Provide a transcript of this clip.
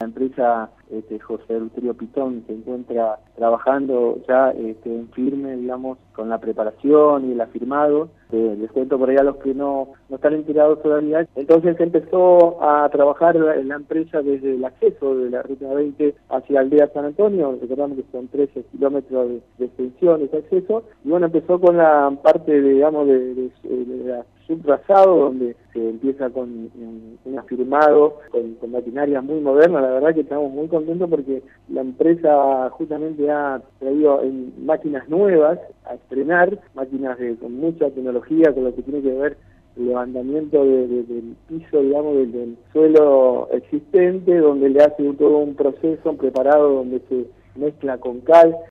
empresa José Eleuterio Pitón se encuentra trabajando ya en firme, digamos, con la preparación y el afirmado. Les cuento por ahí a los que no están enterados todavía. Entonces empezó a trabajar la empresa desde el acceso de la Ruta 20 hacia Aldea San Antonio. Recordamos que son 13 kilómetros de extensión ese acceso. Y bueno, empezó con la parte, digamos, de la subtrazado, donde se empieza con un afirmado, con maquinaria muy moderna. La verdad que estamos muy contentos porque la empresa justamente ha traído máquinas nuevas a estrenar, máquinas con mucha tecnología, con lo que tiene que ver el levantamiento del piso, digamos, del suelo existente, donde le hace todo un proceso preparado, donde se mezcla con cal,